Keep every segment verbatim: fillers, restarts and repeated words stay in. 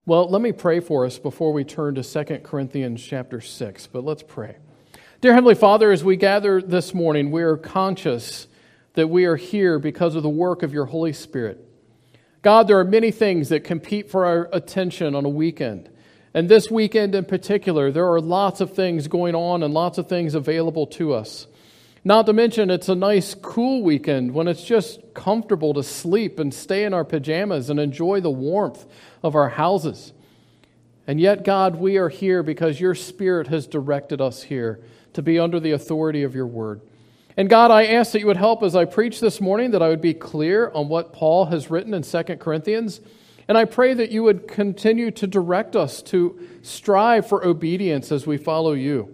Well, let me pray for us before we turn to Second Corinthians chapter six, but let's pray. Dear Heavenly Father, as we gather this morning, we are conscious that we are here because of the work of your Holy Spirit. God, there are many things that compete for our attention on a weekend. And this weekend in particular, there are lots of things going on and lots of things available to us. Not to mention, it's a nice, cool weekend when it's just comfortable to sleep and stay in our pajamas and enjoy the warmth of our houses. And yet, God, we are here because your Spirit has directed us here to be under the authority of your word. And God, I ask that you would help as I preach this morning, that I would be clear on what Paul has written in Second Corinthians. And I pray that you would continue to direct us to strive for obedience as we follow you.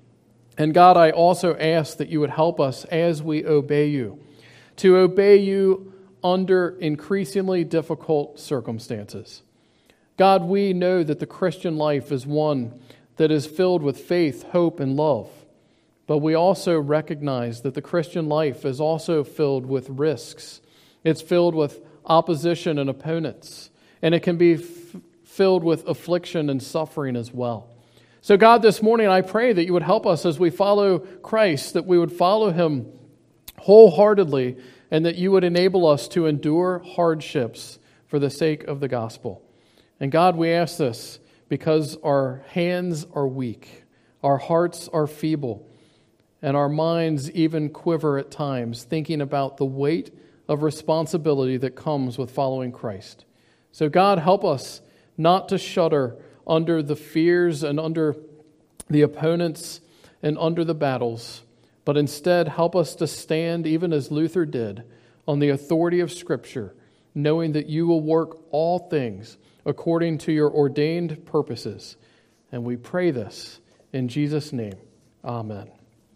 And God, I also ask that you would help us as we obey you, to obey you under increasingly difficult circumstances. God, we know that the Christian life is one that is filled with faith, hope, and love. But we also recognize that the Christian life is also filled with risks. It's filled with opposition and opponents. And it can be f- filled with affliction and suffering as well. So God, this morning I pray that you would help us as we follow Christ, that we would follow him wholeheartedly, and that you would enable us to endure hardships for the sake of the gospel. And God, we ask this because our hands are weak, our hearts are feeble, and our minds even quiver at times, thinking about the weight of responsibility that comes with following Christ. So God, help us not to shudder under the fears and under the opponents and under the battles, but instead help us to stand, even as Luther did, on the authority of Scripture, knowing that you will work all things according to your ordained purposes. And we pray this in Jesus' name. Amen.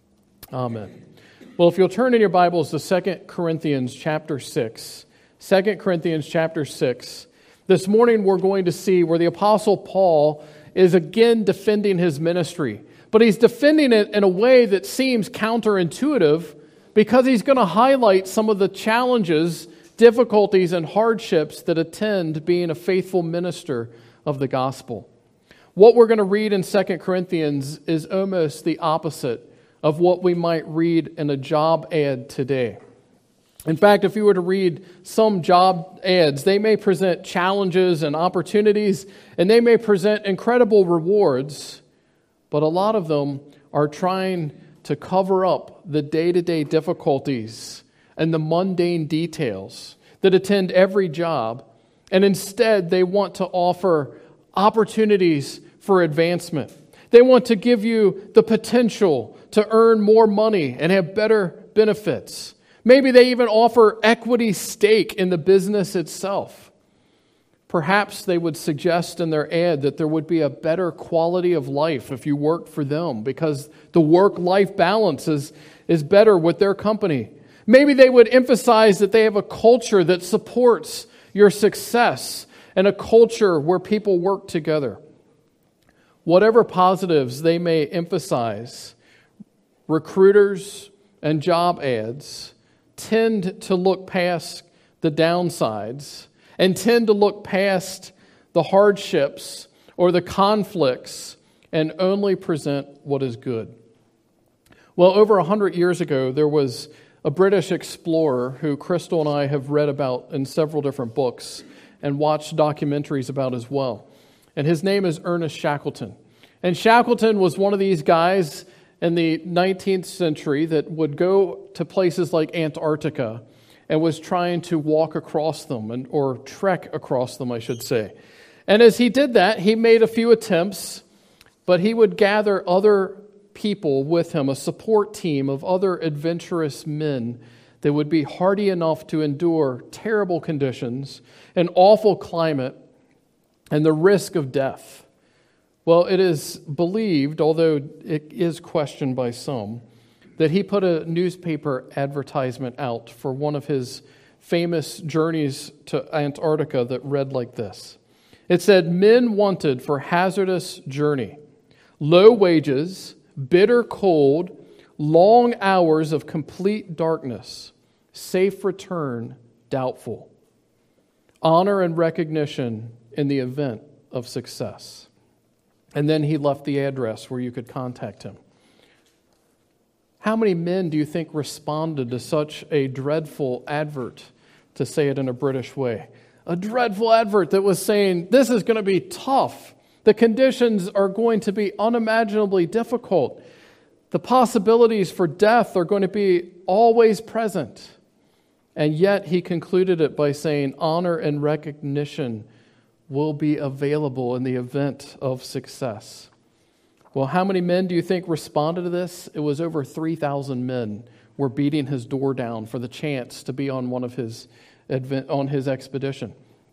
Amen. Well, if you'll turn in your Bibles to Second Corinthians chapter six, Second Corinthians chapter six, this morning we're going to see where the Apostle Paul is again defending his ministry. But he's defending it in a way that seems counterintuitive because he's going to highlight some of the challenges, difficulties, and hardships that attend being a faithful minister of the gospel. What we're going to read in Second Corinthians is almost the opposite of what we might read in a job ad today. In fact, if you were to read some job ads, they may present challenges and opportunities, and they may present incredible rewards, but a lot of them are trying to cover up the day-to-day difficulties and the mundane details that attend every job, and instead they want to offer opportunities for advancement. They want to give you the potential to earn more money and have better benefits. Maybe they even offer equity stake in the business itself. Perhaps they would suggest in their ad that there would be a better quality of life if you worked for them because the work-life balance is, is better with their company. Maybe they would emphasize that they have a culture that supports your success and a culture where people work together. Whatever positives they may emphasize, recruiters and job ads tend to look past the downsides and tend to look past the hardships or the conflicts and only present what is good. Well, over a hundred years ago, there was a British explorer who Crystal and I have read about in several different books and watched documentaries about as well. And his name is Ernest Shackleton. And Shackleton was one of these guys in the nineteenth century that would go to places like Antarctica and was trying to walk across them, and or trek across them, I should say. And as he did that, he made a few attempts, but he would gather other people with him, a support team of other adventurous men that would be hardy enough to endure terrible conditions, an awful climate, and the risk of death. Well, it is believed, although it is questioned by some, that he put a newspaper advertisement out for one of his famous journeys to Antarctica that read like this. It said, "Men wanted for hazardous journey, low wages, bitter cold, long hours of complete darkness, safe return doubtful, honor and recognition in the event of success. And then he left the address where you could contact him. How many men do you think responded to such a dreadful advert, to say it in a British way? A dreadful advert that was saying, this is going to be tough. The conditions are going to be unimaginably difficult. The possibilities for death are going to be always present. And yet he concluded it by saying, honor and recognition will be available in the event of success. Well, how many men do you think responded to this? It was over three thousand men were beating his door down for the chance to be on one of his on his expedition.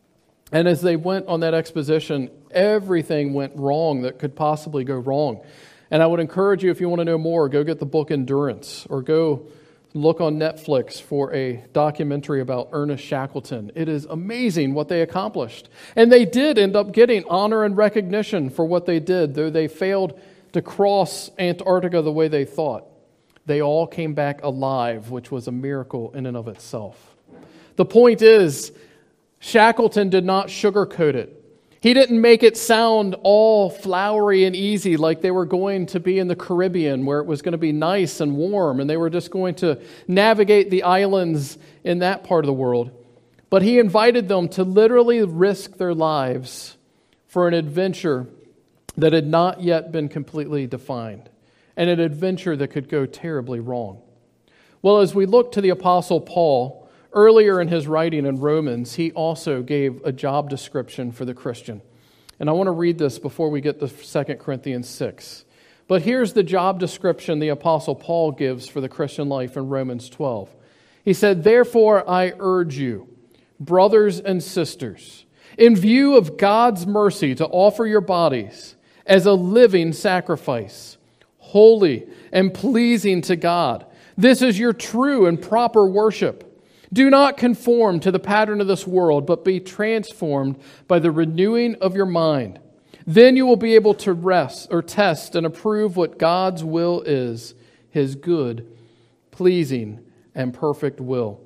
And as they went on that expedition, everything went wrong that could possibly go wrong. And I would encourage you, if you want to know more, go get the book Endurance, or go look on Netflix for a documentary about Ernest Shackleton. It is amazing what they accomplished. And they did end up getting honor and recognition for what they did, though they failed to cross Antarctica the way they thought. They all came back alive, which was a miracle in and of itself. The point is, Shackleton did not sugarcoat it. He didn't make it sound all flowery and easy like they were going to be in the Caribbean, where it was going to be nice and warm and they were just going to navigate the islands in that part of the world. But he invited them to literally risk their lives for an adventure that had not yet been completely defined, and an adventure that could go terribly wrong. Well, as we look to the Apostle Paul, earlier in his writing in Romans, he also gave a job description for the Christian. And I want to read this before we get to Second Corinthians six. But here's the job description the Apostle Paul gives for the Christian life in Romans twelve. He said, therefore I urge you, brothers and sisters, in view of God's mercy, to offer your bodies as a living sacrifice, holy and pleasing to God. This is your true and proper worship. Do not conform to the pattern of this world, but be transformed by the renewing of your mind. Then you will be able to rest or test and approve what God's will is, His good, pleasing, and perfect will.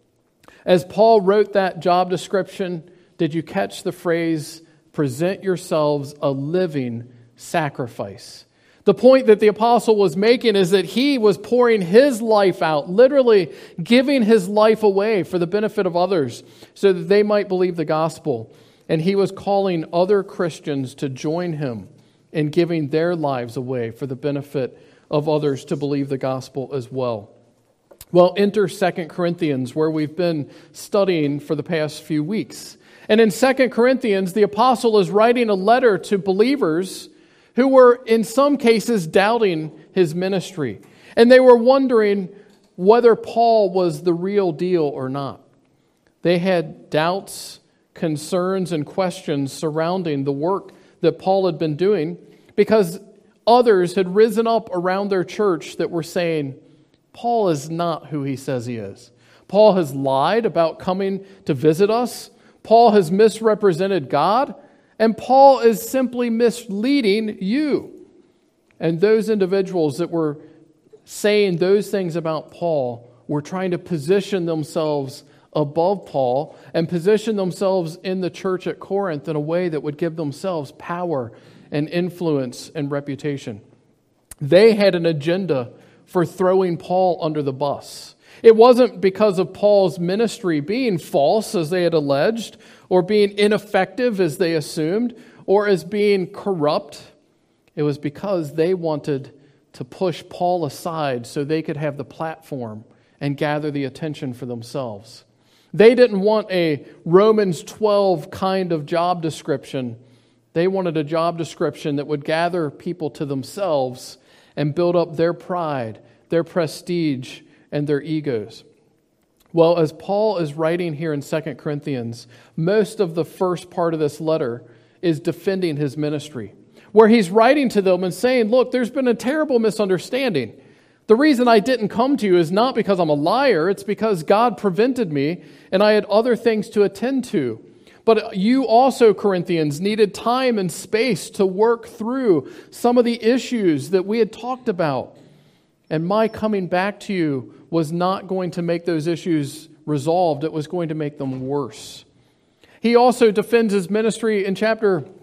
As Paul wrote that job description, did you catch the phrase, present yourselves a living sacrifice? The point that the apostle was making is that he was pouring his life out, literally giving his life away for the benefit of others so that they might believe the gospel. And he was calling other Christians to join him in giving their lives away for the benefit of others to believe the gospel as well. Well, enter Second Corinthians, where we've been studying for the past few weeks. And in Second Corinthians, the apostle is writing a letter to believers who were in some cases doubting his ministry. And they were wondering whether Paul was the real deal or not. They had doubts, concerns, and questions surrounding the work that Paul had been doing because others had risen up around their church that were saying, Paul is not who he says he is. Paul has lied about coming to visit us. Paul has misrepresented God. And Paul is simply misleading you. And those individuals that were saying those things about Paul were trying to position themselves above Paul and position themselves in the church at Corinth in a way that would give themselves power and influence and reputation. They had an agenda for throwing Paul under the bus. It wasn't because of Paul's ministry being false, as they had alleged, or being ineffective, as they assumed, or as being corrupt. It was because they wanted to push Paul aside so they could have the platform and gather the attention for themselves. They didn't want a Romans twelve kind of job description. They wanted a job description that would gather people to themselves and build up their pride, their prestige, and their egos. Well, as Paul is writing here in Second Corinthians, most of the first part of this letter is defending his ministry, where he's writing to them and saying, look, there's been a terrible misunderstanding. The reason I didn't come to you is not because I'm a liar, it's because God prevented me and I had other things to attend to. But you also, Corinthians, needed time and space to work through some of the issues that we had talked about. And my coming back to you was not going to make those issues resolved. It was going to make them worse. He also defends his ministry in chapter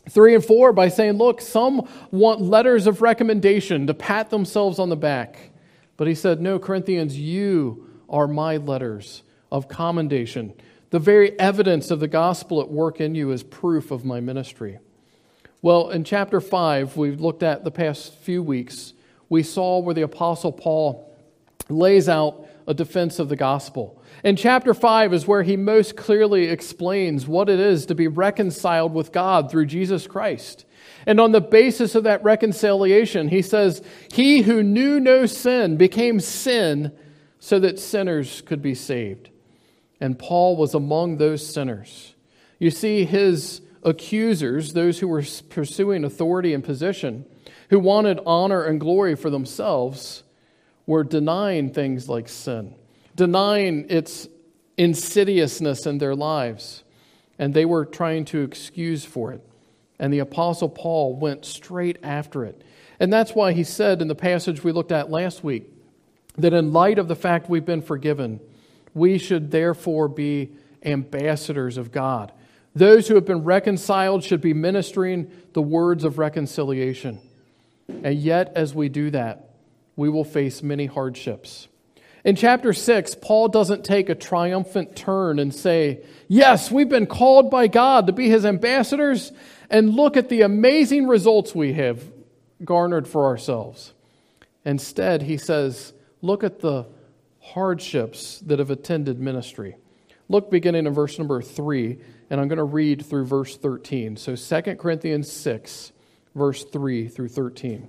Three and four by saying, look, some want letters of recommendation to pat themselves on the back. But he said, no, Corinthians, you are my letters of commendation. The very evidence of the gospel at work in you is proof of my ministry. Well, in chapter five, we've looked at the past few weeks, we saw where the Apostle Paul lays out a defense of the gospel. And chapter five is where he most clearly explains what it is to be reconciled with God through Jesus Christ. And on the basis of that reconciliation, he says, he who knew no sin became sin so that sinners could be saved. And Paul was among those sinners. You see, his accusers, those who were pursuing authority and position, who wanted honor and glory for themselves, were denying things like sin, denying its insidiousness in their lives, and they were trying to excuse for it. And the Apostle Paul went straight after it. And that's why he said in the passage we looked at last week, that in light of the fact we've been forgiven, we should therefore be ambassadors of God. Those who have been reconciled should be ministering the words of reconciliation. And yet, as we do that, we will face many hardships. In chapter six, Paul doesn't take a triumphant turn and say, yes, we've been called by God to be His ambassadors, and look at the amazing results we have garnered for ourselves. Instead, he says, look at the hardships that have attended ministry. Look beginning in verse number three, and I'm going to read through verse thirteen. So Second Corinthians six, verse three through thirteen.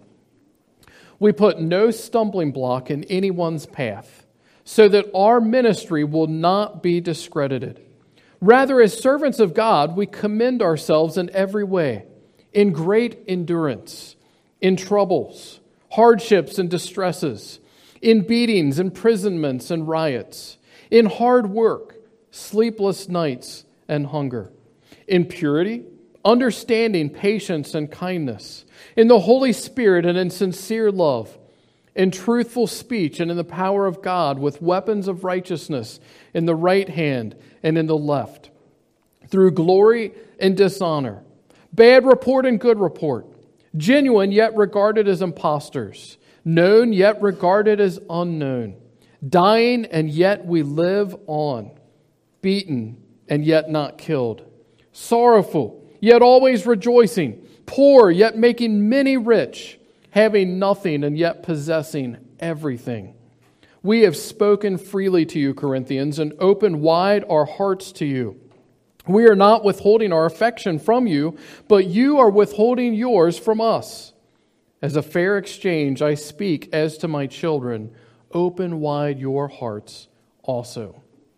We put no stumbling block in anyone's path, so that our ministry will not be discredited. Rather, as servants of God, we commend ourselves in every way, in great endurance, in troubles, hardships and distresses, in beatings, imprisonments and riots, in hard work, sleepless nights and hunger, in purity, understanding, patience and kindness, in the Holy Spirit and in sincere love, in truthful speech and in the power of God, with weapons of righteousness in the right hand and in the left, through glory and dishonor, bad report and good report, genuine yet regarded as impostors, known yet regarded as unknown, dying and yet we live on, beaten and yet not killed, sorrowful yet always rejoicing, poor yet making many rich, having nothing and yet possessing everything. We have spoken freely to you, Corinthians, and opened wide our hearts to you. We are not withholding our affection from you, but you are withholding yours from us. As a fair exchange, I speak as to my children, open wide your hearts also.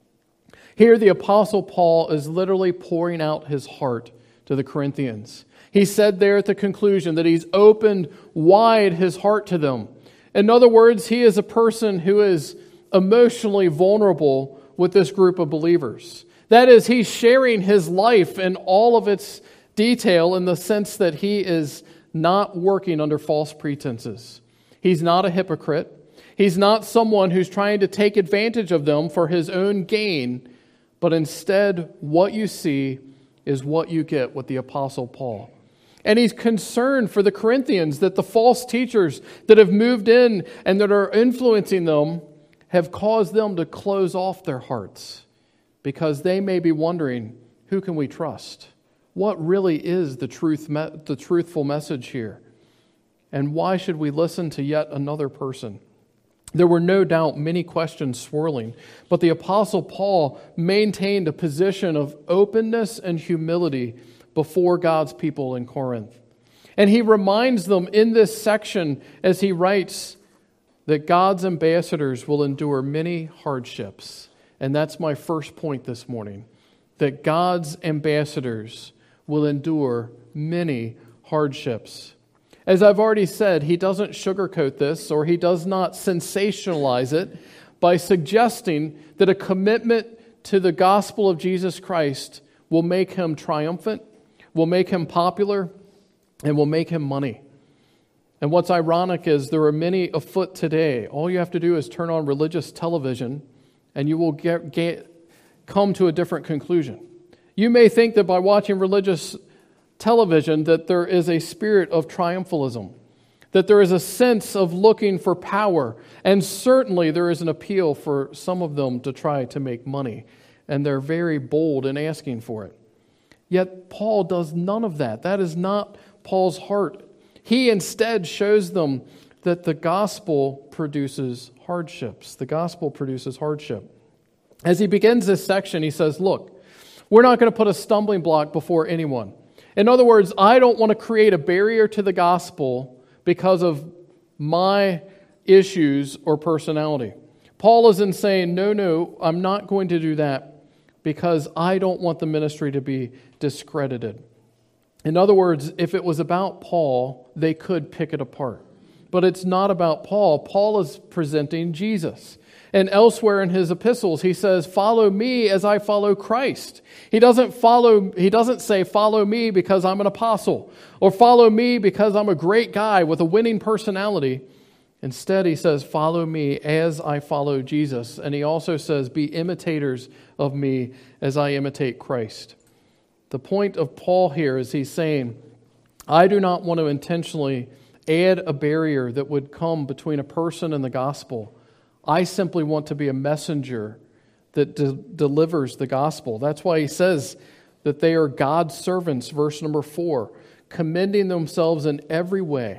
Here the Apostle Paul is literally pouring out his heart to the Corinthians. He said there at the conclusion that he's opened wide his heart to them. In other words, he is a person who is emotionally vulnerable with this group of believers. That is, he's sharing his life in all of its detail in the sense that he is not working under false pretenses. He's not a hypocrite. He's not someone who's trying to take advantage of them for his own gain, but instead what you see is what you get with the Apostle Paul. And he's concerned for the Corinthians that the false teachers that have moved in and that are influencing them have caused them to close off their hearts because they may be wondering, who can we trust? What really is the truth, the truthful message here? And why should we listen to yet another person? There were no doubt many questions swirling, but the Apostle Paul maintained a position of openness and humility before God's people in Corinth. And he reminds them in this section as he writes that God's ambassadors will endure many hardships. And that's my first point this morning, that God's ambassadors will endure many hardships. As I've already said, he doesn't sugarcoat this, or he does not sensationalize it by suggesting that a commitment to the gospel of Jesus Christ will make him triumphant, will make him popular, and will make him money. And what's ironic is there are many afoot today. All you have to do is turn on religious television, and you will get, get come to a different conclusion. You may think that by watching religious television that there is a spirit of triumphalism, that there is a sense of looking for power, and certainly there is an appeal for some of them to try to make money, and they're very bold in asking for it. Yet Paul does none of that. That is not Paul's heart. He instead shows them that the gospel produces hardships. The gospel produces hardship. As he begins this section, he says, look, we're not going to put a stumbling block before anyone. In other words, I don't want to create a barrier to the gospel because of my issues or personality. Paul isn't saying, no, no, I'm not going to do that because I don't want the ministry to be discredited. In other words, if it was about Paul, they could pick it apart. But it's not about Paul. Paul is presenting Jesus. And elsewhere in his epistles, he says, follow me as I follow Christ. He doesn't follow, he doesn't say, follow me because I'm an apostle, or follow me because I'm a great guy with a winning personality. Instead, he says, follow me as I follow Jesus. And he also says, be imitators of me as I imitate Christ. The point of Paul here is he's saying, I do not want to intentionally add a barrier that would come between a person and the gospel. I simply want to be a messenger that de- delivers the gospel. That's why he says that they are God's servants, verse number four, commending themselves in every way.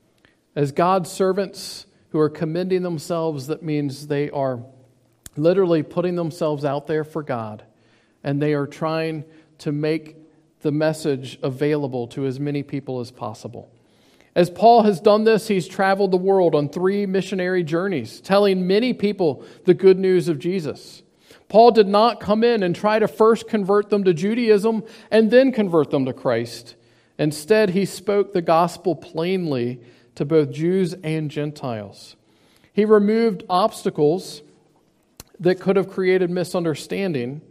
As God's servants who are commending themselves, that means they are literally putting themselves out there for God, and they are trying to make the message available to as many people as possible. As Paul has done this, he's traveled the world on three missionary journeys, telling many people the good news of Jesus. Paul did not come in and try to first convert them to Judaism and then convert them to Christ. Instead, he spoke the gospel plainly to both Jews and Gentiles. He removed obstacles that could have created misunderstanding,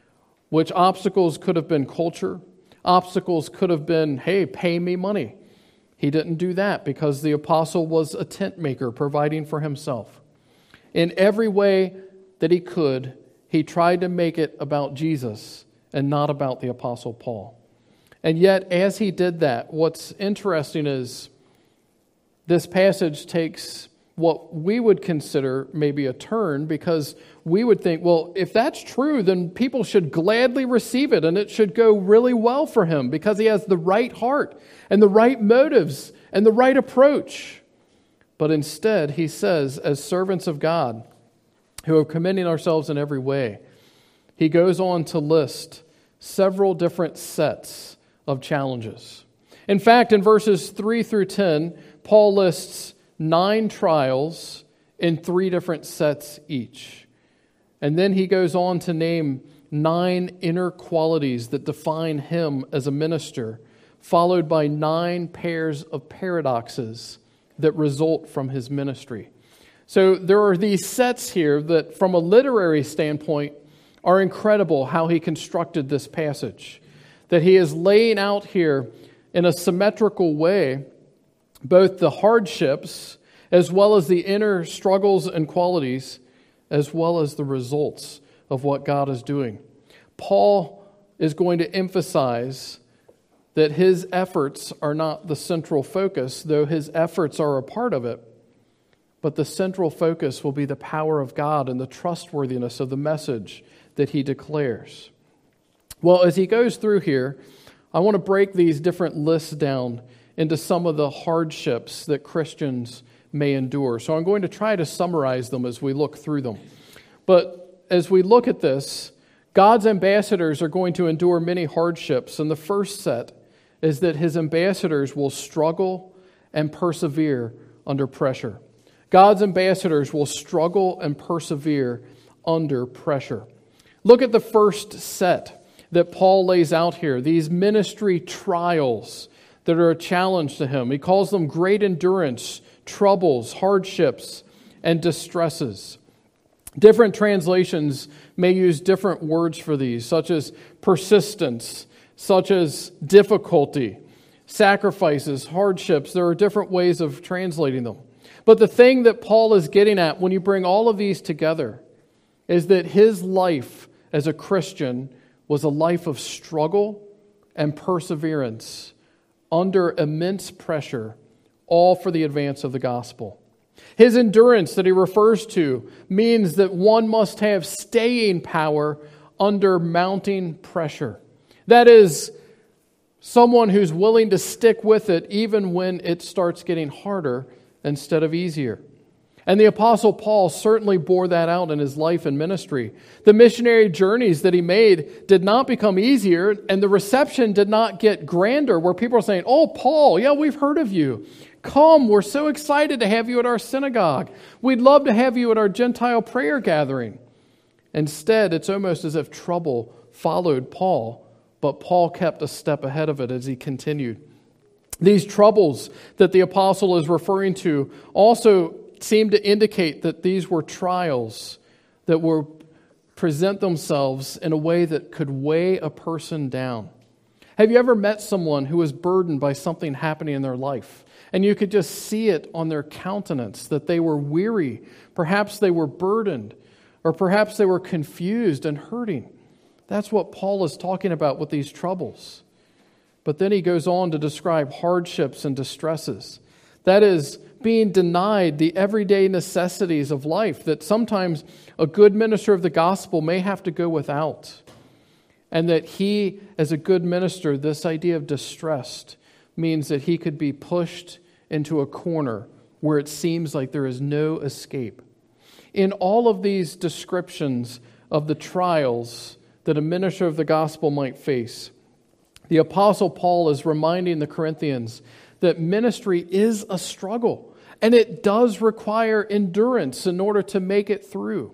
which obstacles could have been culture. Obstacles could have been, hey, pay me money. He didn't do that because the apostle was a tent maker, providing for himself. In every way that he could, he tried to make it about Jesus and not about the apostle Paul. And yet, as he did that, what's interesting is this passage takes what we would consider maybe a turn, because we would think, well, if that's true, then people should gladly receive it and it should go really well for him because he has the right heart and the right motives and the right approach. But instead, he says, as servants of God who are commending ourselves in every way, he goes on to list several different sets of challenges. In fact, in verses three through ten, Paul lists nine trials in three different sets each. And then he goes on to name nine inner qualities that define him as a minister, followed by nine pairs of paradoxes that result from his ministry. So there are these sets here that, from a literary standpoint, are incredible how he constructed this passage. That he is laying out here in a symmetrical way both the hardships as well as the inner struggles and qualities, as well as the results of what God is doing. Paul is going to emphasize that his efforts are not the central focus, though his efforts are a part of it. But the central focus will be the power of God and the trustworthiness of the message that he declares. Well, as he goes through here, I want to break these different lists down into some of the hardships that Christians may endure. So I'm going to try to summarize them as we look through them. But as we look at this, God's ambassadors are going to endure many hardships. And the first set is that his ambassadors will struggle and persevere under pressure. God's ambassadors will struggle and persevere under pressure. Look at the first set that Paul lays out here, these ministry trials that are a challenge to him. He calls them great endurance, troubles, hardships, and distresses. Different translations may use different words for these, such as persistence, such as difficulty, sacrifices, hardships. There are different ways of translating them. But the thing that Paul is getting at when you bring all of these together is that his life as a Christian was a life of struggle and perseverance under immense pressure, all for the advance of the gospel. His endurance that he refers to means that one must have staying power under mounting pressure. That is, someone who's willing to stick with it even when it starts getting harder instead of easier. And the Apostle Paul certainly bore that out in his life and ministry. The missionary journeys that he made did not become easier, and the reception did not get grander, where people are saying, "Oh, Paul, yeah, we've heard of you. Come, we're so excited to have you at our synagogue. We'd love to have you at our Gentile prayer gathering." Instead, it's almost as if trouble followed Paul, but Paul kept a step ahead of it as he continued. These troubles that the apostle is referring to also seem to indicate that these were trials that were present themselves in a way that could weigh a person down. Have you ever met someone who was burdened by something happening in their life, and you could just see it on their countenance that they were weary, perhaps they were burdened, or perhaps they were confused and hurting? That's what Paul is talking about with these troubles. But then he goes on to describe hardships and distresses. That is, being denied the everyday necessities of life that sometimes a good minister of the gospel may have to go without. And that he, as a good minister, this idea of distressed means that he could be pushed into a corner where it seems like there is no escape. In all of these descriptions of the trials that a minister of the gospel might face, the Apostle Paul is reminding the Corinthians that ministry is a struggle, and it does require endurance in order to make it through.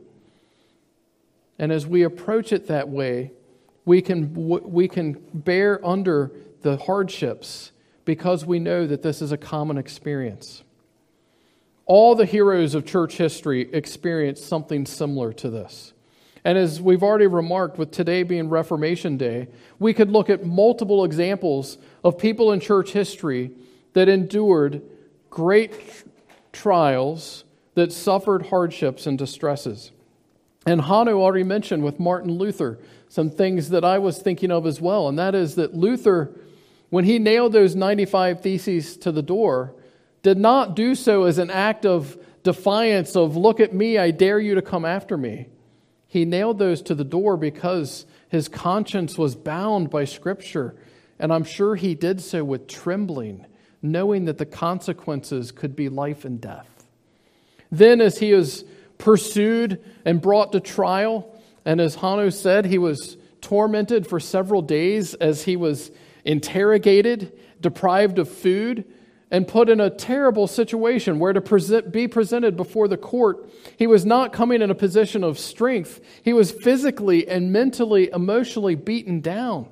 And as we approach it that way, we can we can bear under the hardships because we know that this is a common experience. All the heroes of church history experienced something similar to this. And as we've already remarked, with today being Reformation Day, we could look at multiple examples of people in church history that endured great trials, that suffered hardships and distresses. And Hanno already mentioned with Martin Luther some things that I was thinking of as well, and that is that Luther, when he nailed those ninety-five Theses to the door, did not do so as an act of defiance of, "Look at me, I dare you to come after me." He nailed those to the door because his conscience was bound by Scripture, and I'm sure he did so with trembling, knowing that the consequences could be life and death. Then as he was pursued and brought to trial, and as Hanno said, he was tormented for several days as he was interrogated, deprived of food, and put in a terrible situation where to present, be presented before the court. He was not coming in a position of strength. He was physically and mentally, emotionally beaten down.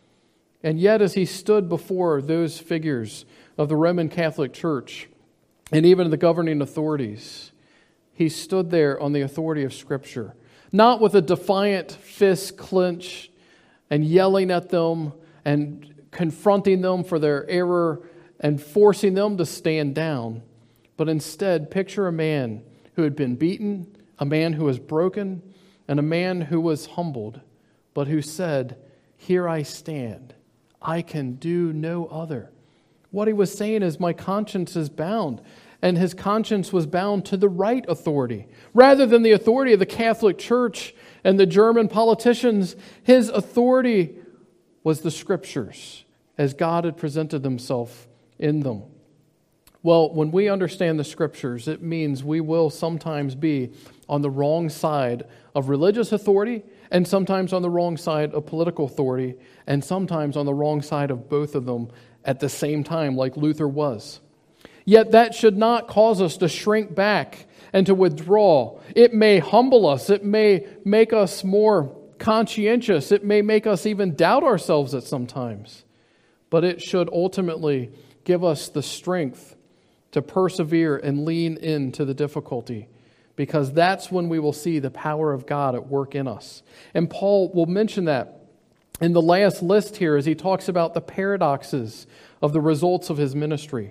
And yet as he stood before those figures of the Roman Catholic Church and even the governing authorities, he stood there on the authority of Scripture, not with a defiant fist clenched and yelling at them and confronting them for their error and forcing them to stand down, but instead picture a man who had been beaten, a man who was broken, and a man who was humbled, but who said, "Here I stand. I can do no other." What he was saying is, my conscience is bound, and his conscience was bound to the right authority. Rather than the authority of the Catholic Church and the German politicians, his authority was the Scriptures, as God had presented himself in them. Well, when we understand the Scriptures, it means we will sometimes be on the wrong side of religious authority, and sometimes on the wrong side of political authority, and sometimes on the wrong side of both of them at the same time, like Luther was. Yet that should not cause us to shrink back and to withdraw. It may humble us. It may make us more conscientious. It may make us even doubt ourselves at some times. But it should ultimately give us the strength to persevere and lean into the difficulty, because that's when we will see the power of God at work in us. And Paul will mention that in the last list here as he talks about the paradoxes of the results of his ministry.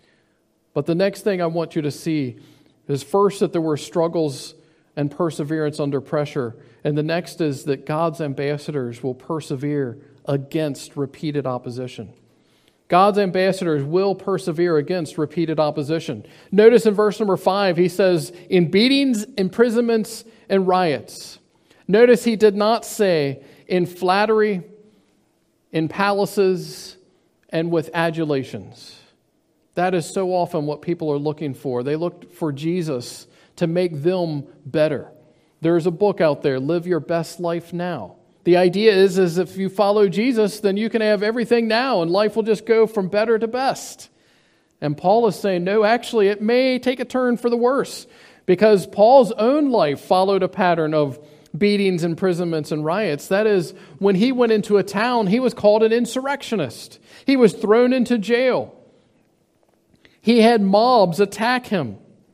But the next thing I want you to see is first that there were struggles and perseverance under pressure, and the next is that God's ambassadors will persevere against repeated opposition. God's ambassadors will persevere against repeated opposition. Notice in verse number five, he says, in beatings, imprisonments, and riots. Notice he did not say in flattery, in palaces, and with adulations. That is so often what people are looking for. They look for Jesus to make them better. There's a book out there, Live Your Best Life Now. The idea is, is if you follow Jesus, then you can have everything now and life will just go from better to best. And Paul is saying, no, actually, it may take a turn for the worse, because Paul's own life followed a pattern of beatings, imprisonments, and riots. That is, when he went into a town, he was called an insurrectionist. He was thrown into jail. He had mobs attack him.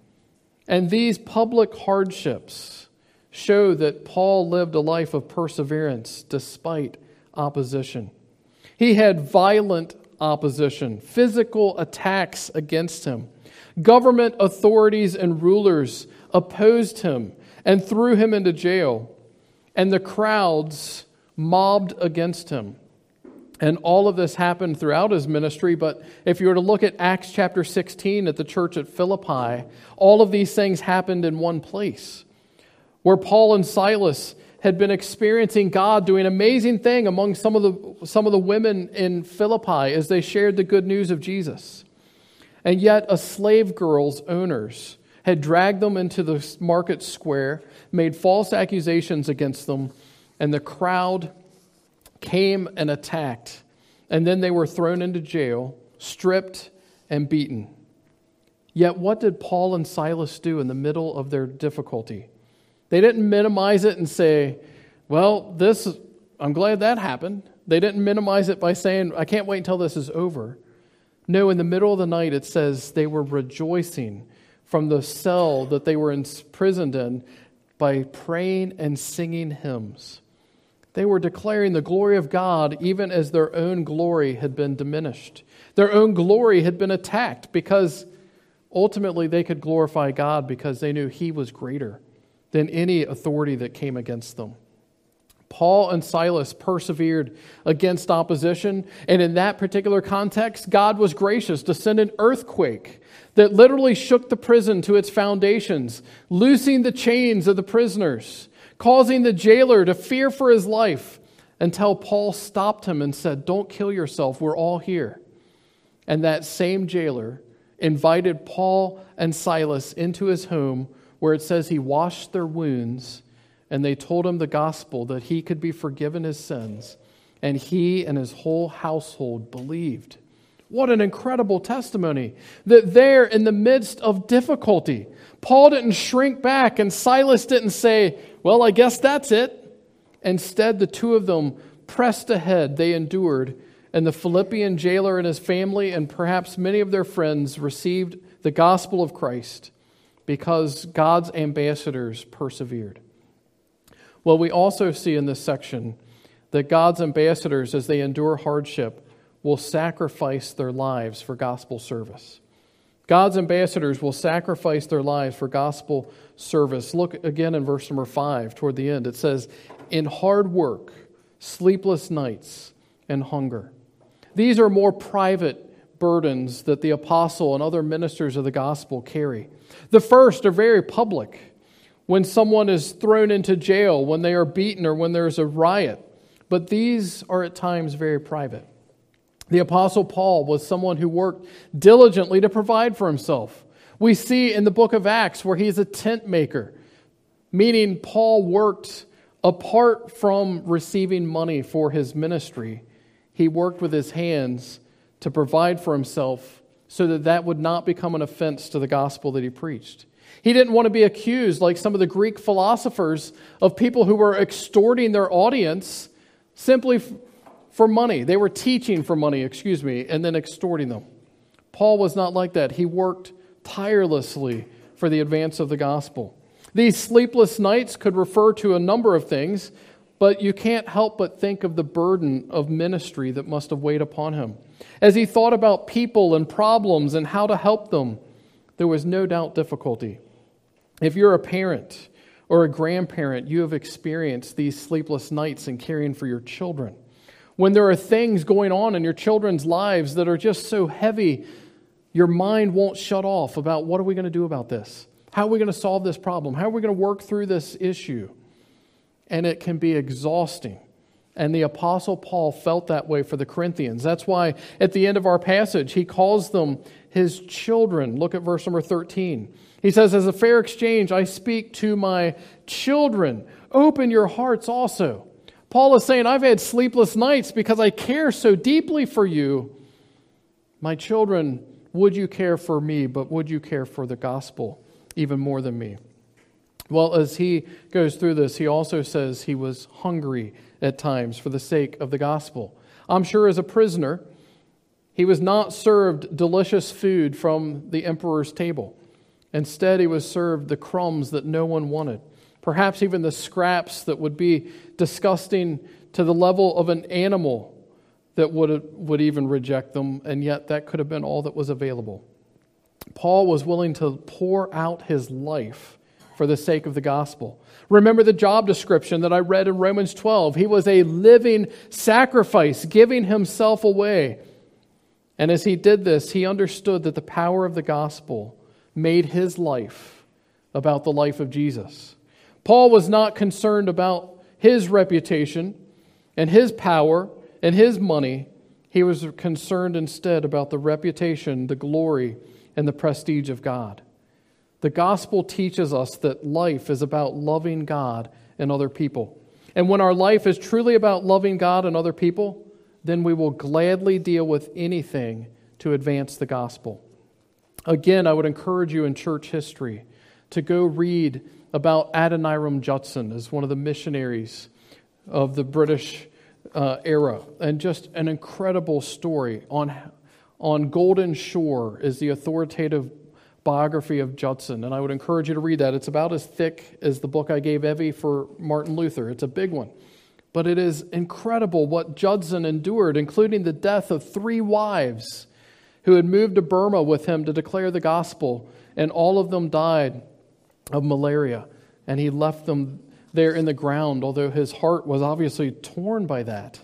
And these public hardships show that Paul lived a life of perseverance despite opposition. He had violent opposition, physical attacks against him. Government authorities and rulers opposed him and threw him into jail. And the crowds mobbed against him. And all of this happened throughout his ministry, but if you were to look at Acts chapter sixteen at the church at Philippi, all of these things happened in one place, where Paul and Silas had been experiencing God doing an amazing thing among some of the some of the women in Philippi as they shared the good news of Jesus. And yet a slave girl's owners had dragged them into the market square, made false accusations against them, and the crowd came and attacked. And then they were thrown into jail, stripped and beaten. Yet what did Paul and Silas do in the middle of their difficulty? They didn't minimize it and say, well, this, I'm glad that happened. They didn't minimize it by saying, I can't wait until this is over. No, in the middle of the night, it says they were rejoicing from the cell that they were imprisoned in by praying and singing hymns. They were declaring the glory of God even as their own glory had been diminished. Their own glory had been attacked because ultimately they could glorify God because they knew He was greater than any authority that came against them. Paul and Silas persevered against opposition, and in that particular context, God was gracious to send an earthquake that literally shook the prison to its foundations, loosing the chains of the prisoners, causing the jailer to fear for his life until Paul stopped him and said, don't kill yourself, we're all here. And that same jailer invited Paul and Silas into his home, where it says he washed their wounds, and they told him the gospel that he could be forgiven his sins, and he and his whole household believed. What an incredible testimony that there in the midst of difficulty, Paul didn't shrink back and Silas didn't say, well, I guess that's it. Instead, the two of them pressed ahead. They endured, and the Philippian jailer and his family and perhaps many of their friends received the gospel of Christ because God's ambassadors persevered. Well, we also see in this section that God's ambassadors, as they endure hardship, will sacrifice their lives for gospel service. God's ambassadors will sacrifice their lives for gospel service. Look again in verse number five toward the end. It says, in hard work, sleepless nights, and hunger. These are more private burdens that the apostle and other ministers of the gospel carry. The first are very public. When someone is thrown into jail, when they are beaten, or when there's a riot. But these are at times very private. The Apostle Paul was someone who worked diligently to provide for himself. We see in the book of Acts where he's a tent maker, meaning Paul worked apart from receiving money for his ministry. He worked with his hands to provide for himself so that that would not become an offense to the gospel that he preached. He didn't want to be accused, like some of the Greek philosophers, of people who were extorting their audience simply for money. They were teaching for money, excuse me, and then extorting them. Paul was not like that. He worked tirelessly for the advance of the gospel. These sleepless nights could refer to a number of things, but you can't help but think of the burden of ministry that must have weighed upon him. As he thought about people and problems and how to help them, there was no doubt difficulty. If you're a parent or a grandparent, you have experienced these sleepless nights in caring for your children. When there are things going on in your children's lives that are just so heavy, your mind won't shut off about what are we going to do about this? How are we going to solve this problem? How are we going to work through this issue? And it can be exhausting. And the Apostle Paul felt that way for the Corinthians. That's why at the end of our passage, he calls them his children. Look at verse number thirteen. He says, as a fair exchange, I speak to my children. Open your hearts also. Paul is saying, I've had sleepless nights because I care so deeply for you. My children, would you care for me, but would you care for the gospel even more than me? Well, as he goes through this, he also says he was hungry at times for the sake of the gospel. I'm sure as a prisoner, he was not served delicious food from the emperor's table. Instead, he was served the crumbs that no one wanted. Perhaps even the scraps that would be disgusting to the level of an animal that would, would even reject them, and yet that could have been all that was available. Paul was willing to pour out his life for the sake of the gospel. Remember the job description that I read in Romans twelve. He was a living sacrifice, giving himself away. And as he did this, he understood that the power of the gospel made his life about the life of Jesus. Paul was not concerned about his reputation and his power and his money. He was concerned instead about the reputation, the glory, and the prestige of God. The gospel teaches us that life is about loving God and other people. And when our life is truly about loving God and other people, then we will gladly deal with anything to advance the gospel. Again, I would encourage you in church history to go read about Adoniram Judson as one of the missionaries of the British uh, era. And just an incredible story. On, on Golden Shore is the authoritative biography of Judson. And I would encourage you to read that. It's about as thick as the book I gave Evie for Martin Luther. It's a big one. But it is incredible what Judson endured, including the death of three wives who had moved to Burma with him to declare the gospel, and all of them died of malaria. And he left them there in the ground, although his heart was obviously torn by that.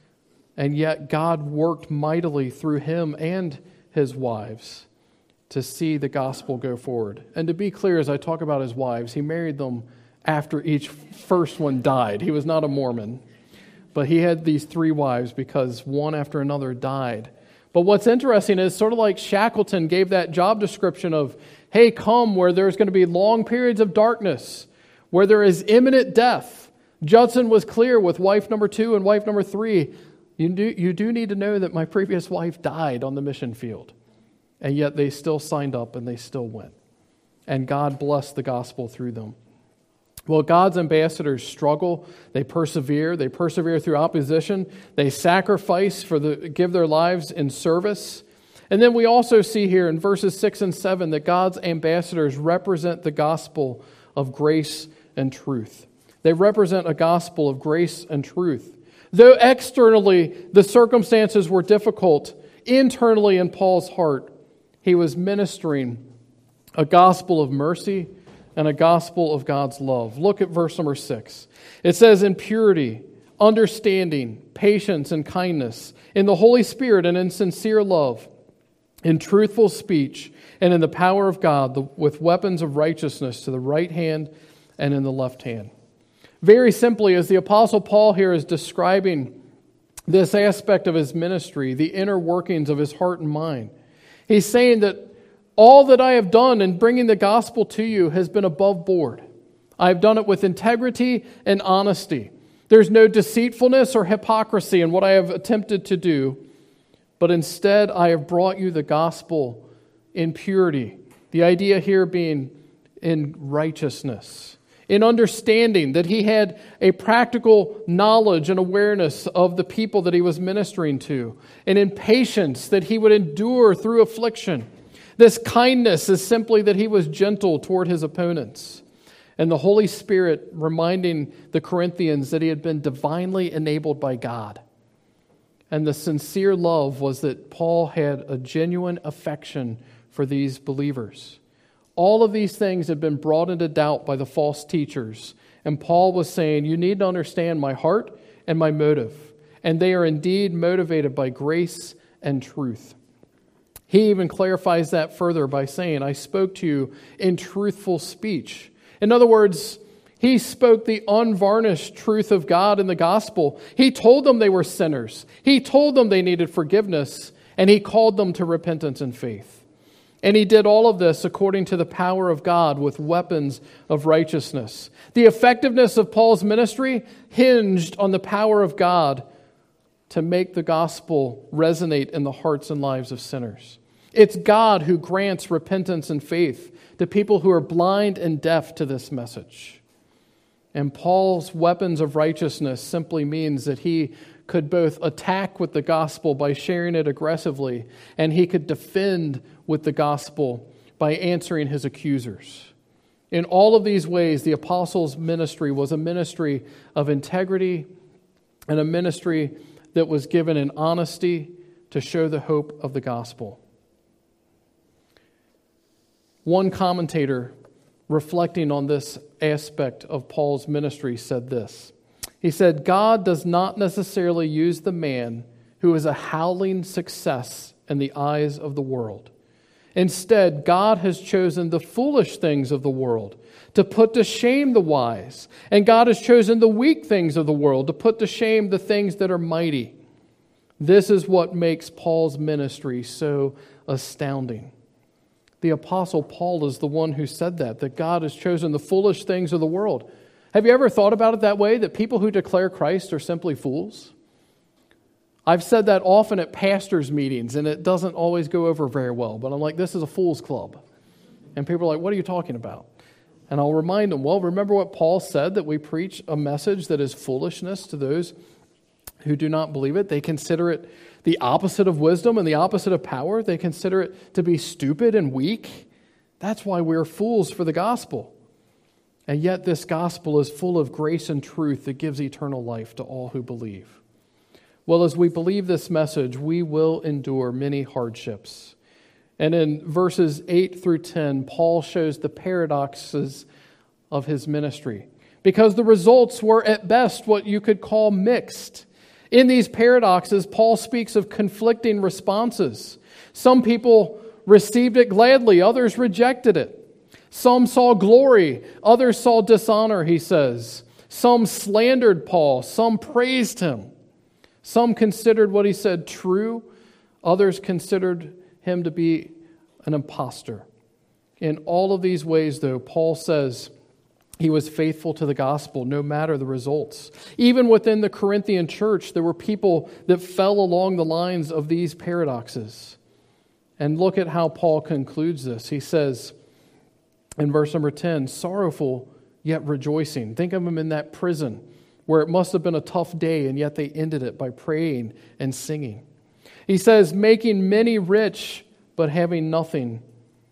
And yet God worked mightily through him and his wives to see the gospel go forward. And to be clear, as I talk about his wives, he married them after each first one died. He was not a Mormon, but he had these three wives because one after another died. But what's interesting is sort of like Shackleton gave that job description of, hey, come where there's going to be long periods of darkness, where there is imminent death. Judson was clear with wife number two and wife number three. You do, you do need to know that my previous wife died on the mission field. And yet they still signed up and they still went. And God blessed the gospel through them. Well, God's ambassadors struggle, they persevere, they persevere through opposition, they sacrifice for the give their lives in service. And then we also see here in verses six and seven that God's ambassadors represent the gospel of grace and truth. They represent a gospel of grace and truth. Though externally the circumstances were difficult, internally in Paul's heart, he was ministering a gospel of mercy and a gospel of God's love. Look at verse number six. It says, in purity, understanding, patience, and kindness, in the Holy Spirit and in sincere love, in truthful speech, and in the power of God, the, with weapons of righteousness to the right hand and in the left hand. Very simply, as the Apostle Paul here is describing this aspect of his ministry, the inner workings of his heart and mind, he's saying that all that I have done in bringing the gospel to you has been above board. I have done it with integrity and honesty. There's no deceitfulness or hypocrisy in what I have attempted to do, but instead I have brought you the gospel in purity. The idea here being in righteousness, in understanding that he had a practical knowledge and awareness of the people that he was ministering to, and in patience that he would endure through affliction. This kindness is simply that he was gentle toward his opponents. And the Holy Spirit reminding the Corinthians that he had been divinely enabled by God. And the sincere love was that Paul had a genuine affection for these believers. All of these things had been brought into doubt by the false teachers. And Paul was saying, you need to understand my heart and my motive. and they are indeed motivated by grace and truth. He even clarifies that further by saying, I spoke to you in truthful speech. In other words, he spoke the unvarnished truth of God in the gospel. He told them they were sinners. He told them they needed forgiveness, and he called them to repentance and faith. And he did all of this according to the power of God with weapons of righteousness. The effectiveness of Paul's ministry hinged on the power of God to make the gospel resonate in the hearts and lives of sinners. It's God who grants repentance and faith to people who are blind and deaf to this message. And Paul's weapons of righteousness simply means that he could both attack with the gospel by sharing it aggressively, and he could defend with the gospel by answering his accusers. In all of these ways, the apostles' ministry was a ministry of integrity and a ministry that was given in honesty to show the hope of the gospel. One commentator, reflecting on this aspect of Paul's ministry, said this. He said, God does not necessarily use the man who is a howling success in the eyes of the world. Instead, God has chosen the foolish things of the world to put to shame the wise. And God has chosen the weak things of the world to put to shame the things that are mighty. This is what makes Paul's ministry so astounding. The Apostle Paul is the one who said that, that God has chosen the foolish things of the world. Have you ever thought about it that way, that people who declare Christ are simply fools? I've said that often at pastors' meetings, and it doesn't always go over very well. But I'm like, this is a fool's club. And people are like, what are you talking about? And I'll remind them, well, remember what Paul said, that we preach a message that is foolishness to those who do not believe it. They consider it the opposite of wisdom and the opposite of power. They consider it to be stupid and weak. That's why we're fools for the gospel. And yet this gospel is full of grace and truth that gives eternal life to all who believe. Well, as we believe this message, we will endure many hardships. And in verses eight through ten, Paul shows the paradoxes of his ministry, because the results were at best what you could call mixed. In these paradoxes, Paul speaks of conflicting responses. Some people received it gladly, others rejected it. Some saw glory, others saw dishonor, he says. Some slandered Paul, some praised him. Some considered what he said true, others considered him to be an impostor. In all of these ways, though, Paul says he was faithful to the gospel, no matter the results. Even within the Corinthian church, there were people that fell along the lines of these paradoxes. And look at how Paul concludes this. He says in verse number ten, sorrowful yet rejoicing. Think of him in that prison where it must have been a tough day, and yet they ended it by praying and singing. He says, making many rich, but having nothing,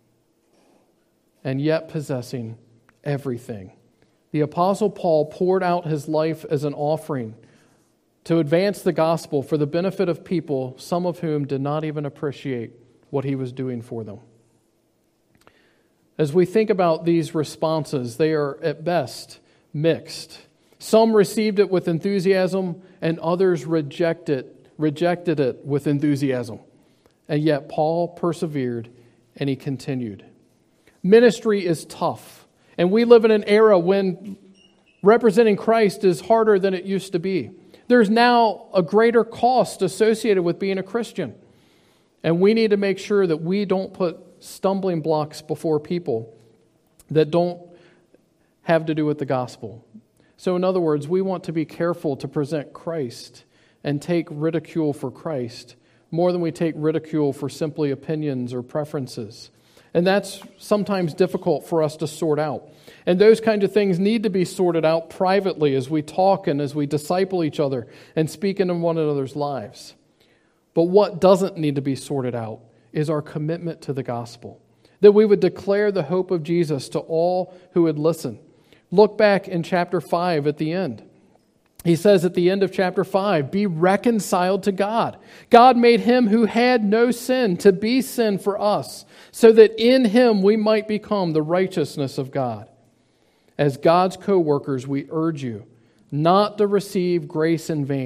and yet possessing everything. The Apostle Paul poured out his life as an offering to advance the gospel for the benefit of people, some of whom did not even appreciate what he was doing for them. As we think about these responses, they are at best mixed. Some received it with enthusiasm, and others rejected, rejected it with enthusiasm. And yet Paul persevered, and he continued. Ministry is tough, and we live in an era when representing Christ is harder than it used to be. There's now a greater cost associated with being a Christian, and we need to make sure that we don't put stumbling blocks before people that don't have to do with the gospel. So in other words, we want to be careful to present Christ and take ridicule for Christ more than we take ridicule for simply opinions or preferences. And that's sometimes difficult for us to sort out. And those kinds of things need to be sorted out privately as we talk and as we disciple each other and speak into one another's lives. But what doesn't need to be sorted out is our commitment to the gospel, that we would declare the hope of Jesus to all who would listen. Look back in chapter five at the end. He says at the end of chapter five, be reconciled to God. God made him who had no sin to be sin for us, so that in him we might become the righteousness of God. As God's co-workers, we urge you not to receive grace in vain.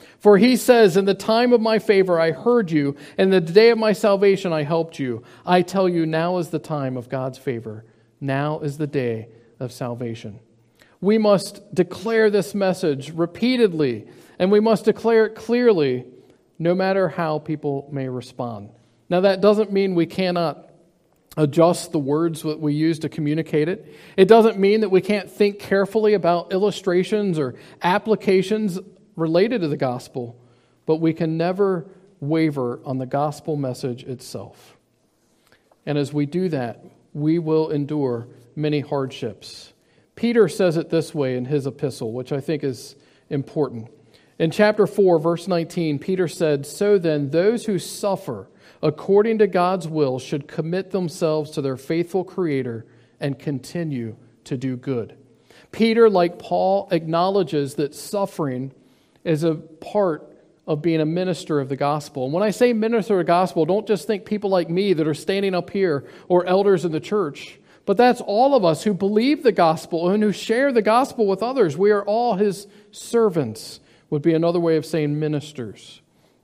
For he says, in the time of my favor I heard you, and in the day of my salvation I helped you. I tell you, now is the time of God's favor. Now is the day of salvation. We must declare this message repeatedly, and we must declare it clearly, no matter how people may respond. Now, that doesn't mean we cannot adjust the words that we use to communicate it. It doesn't mean that we can't think carefully about illustrations or applications related to the gospel, but we can never waver on the gospel message itself. And as we do that, we will endure many hardships. Peter says it this way in his epistle, which I think is important. In chapter four, verse nineteen, Peter said, "So then, those who suffer according to God's will should commit themselves to their faithful Creator and continue to do good." Peter, like Paul, acknowledges that suffering is a part of being a minister of the gospel. And when I say minister of the gospel, don't just think people like me that are standing up here or elders in the church, but that's all of us who believe the gospel and who share the gospel with others. We are all his servants, would be another way of saying ministers.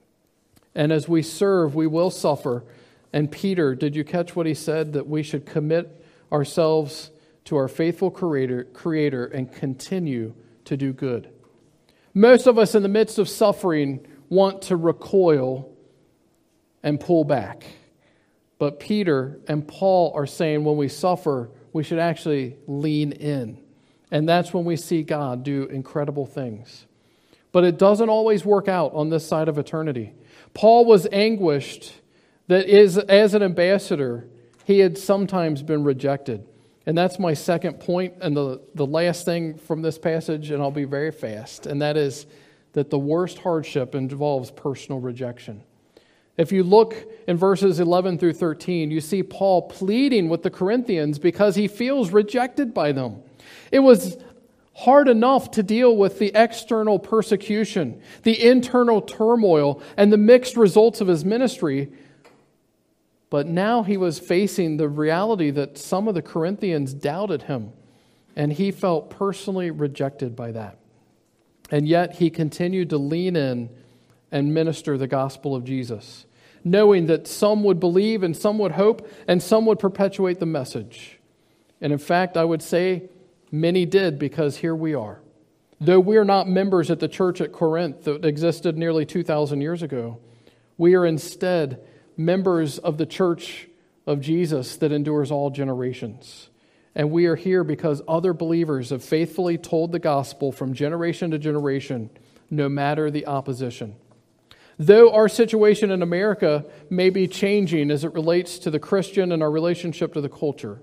And as we serve, we will suffer. And Peter, did you catch what he said? That we should commit ourselves to our faithful Creator, Creator and continue to do good. Most of us in the midst of suffering want to recoil and pull back. But Peter and Paul are saying when we suffer, we should actually lean in. And that's when we see God do incredible things. But it doesn't always work out on this side of eternity. Paul was anguished that is, as an ambassador, he had sometimes been rejected. And that's my second point and the, the last thing from this passage, and I'll be very fast, and that is that the worst hardship involves personal rejection. If you look in verses eleven through thirteen, you see Paul pleading with the Corinthians because he feels rejected by them. It was hard enough to deal with the external persecution, the internal turmoil, and the mixed results of his ministry. But now he was facing the reality that some of the Corinthians doubted him, and he felt personally rejected by that. And yet he continued to lean in and minister the gospel of Jesus, knowing that some would believe and some would hope and some would perpetuate the message. And in fact, I would say many did, because here we are. Though we're not members at the church at Corinth that existed nearly two thousand years ago, we are instead members of the church of Jesus that endures all generations. And we are here because other believers have faithfully told the gospel from generation to generation, no matter the opposition. Though our situation in America may be changing as it relates to the Christian and our relationship to the culture,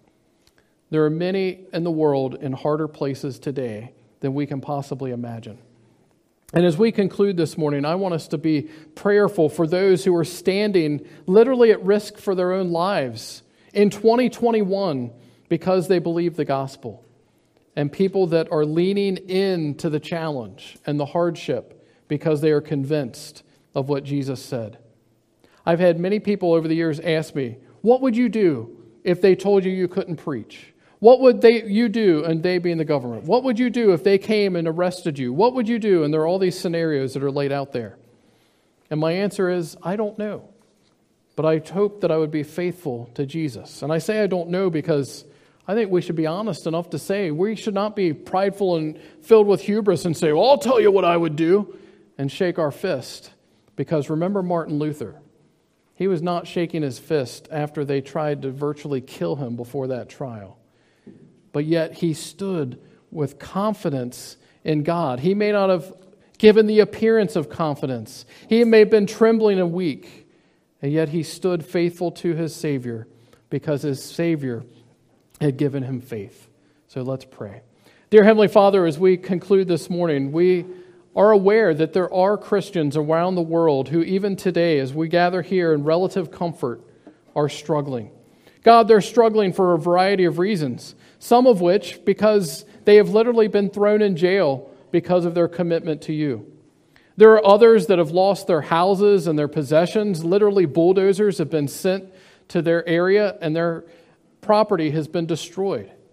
there are many in the world in harder places today than we can possibly imagine. And as we conclude this morning, I want us to be prayerful for those who are standing literally at risk for their own lives in twenty twenty-one because they believe the gospel, and people that are leaning into the challenge and the hardship because they are convinced of what Jesus said. I've had many people over the years ask me, what would you do if they told you you couldn't preach? What would they you do, and they being the government? What would you do if they came and arrested you? What would you do? And there are all these scenarios that are laid out there. And my answer is, I don't know. But I hope that I would be faithful to Jesus. And I say I don't know because I think we should be honest enough to say we should not be prideful and filled with hubris and say, well, I'll tell you what I would do, and shake our fist. Because remember Martin Luther. He was not shaking his fist after they tried to virtually kill him before that trial. But yet he stood with confidence in God. He may not have given the appearance of confidence. He may have been trembling and weak. And yet he stood faithful to his Savior because his Savior had given him faith. So let's pray. Dear Heavenly Father, as we conclude this morning, we are aware that there are Christians around the world who even today, as we gather here in relative comfort, are struggling. God, they're struggling for a variety of reasons, some of which because they have literally been thrown in jail because of their commitment to you. There are others that have lost their houses and their possessions. Literally, bulldozers have been sent to their area and their property has been destroyed.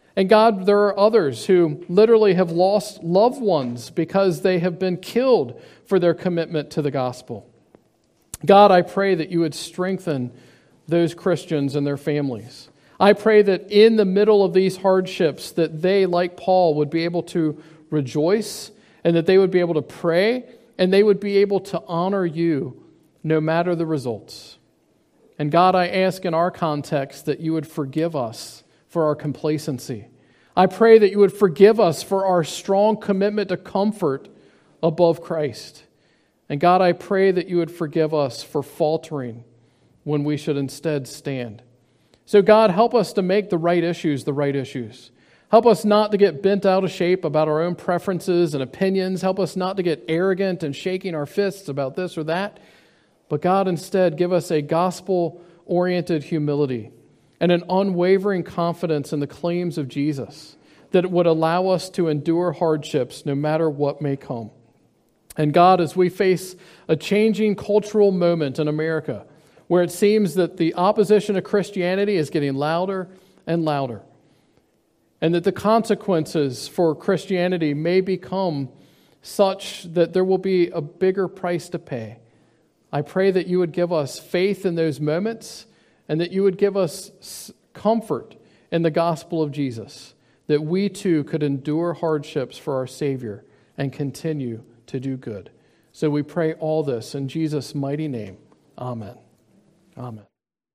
And God, there are others who literally have lost loved ones because they have been killed for their commitment to the gospel. God, I pray that you would strengthen those Christians and their families. I pray that in the middle of these hardships, that they, like Paul, would be able to rejoice, and that they would be able to pray, and they would be able to honor you no matter the results. And God, I ask in our context that you would forgive us for our complacency. I pray that you would forgive us for our strong commitment to comfort above Christ. And God, I pray that you would forgive us for faltering when we should instead stand. So God, help us to make the right issues the right issues. Help us not to get bent out of shape about our own preferences and opinions. Help us not to get arrogant and shaking our fists about this or that. But God, instead, give us a gospel-oriented humility and an unwavering confidence in the claims of Jesus that would allow us to endure hardships no matter what may come. And God, as we face a changing cultural moment in America, where it seems that the opposition to Christianity is getting louder and louder, and that the consequences for Christianity may become such that there will be a bigger price to pay, I pray that you would give us faith in those moments, and that you would give us comfort in the gospel of Jesus, that we too could endure hardships for our Savior and continue to do good. So we pray all this in Jesus' mighty name. Amen. Amen.